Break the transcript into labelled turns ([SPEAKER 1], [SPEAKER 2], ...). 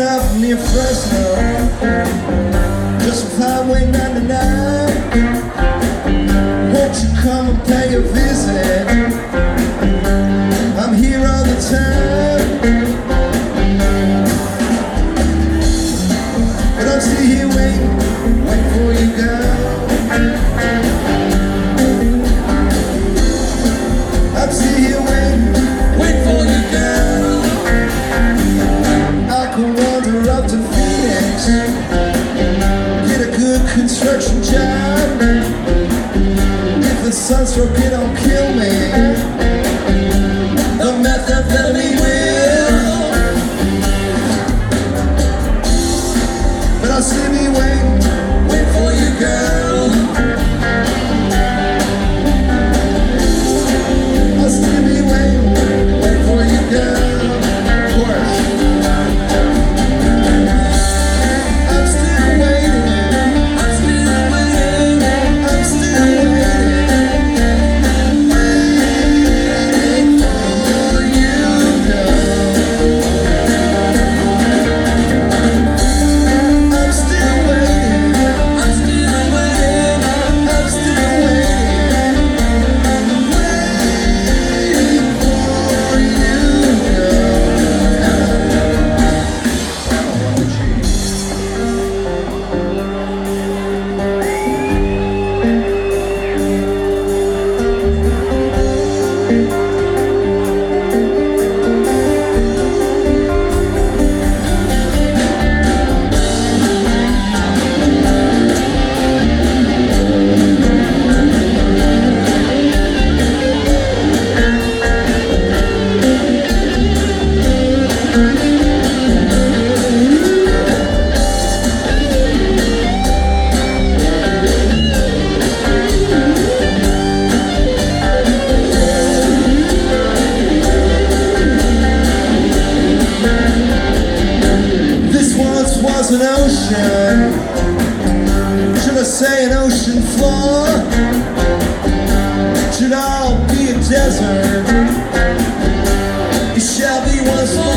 [SPEAKER 1] picking up near Fresno, just off Highway 99. Won't you come and pay a visit? I'm here all the time, and I'm still here waiting for you, girl. I'm still here waiting for you, girl. I can wander up to Phoenix, get a good construction job. If the sunstroke, it don't kill me, the methamphetamine will. But I'll still be waiting for you, girl. I'll still be waiting for you, girl. Of course. I'm still waiting. I'm still waiting. I'm still waiting. Waiting for you, girl. I'm still waiting. I'm still waiting. I'm still waiting. Waiting for you, was an ocean, should I say an ocean floor? Should all be a desert? It shall be once more.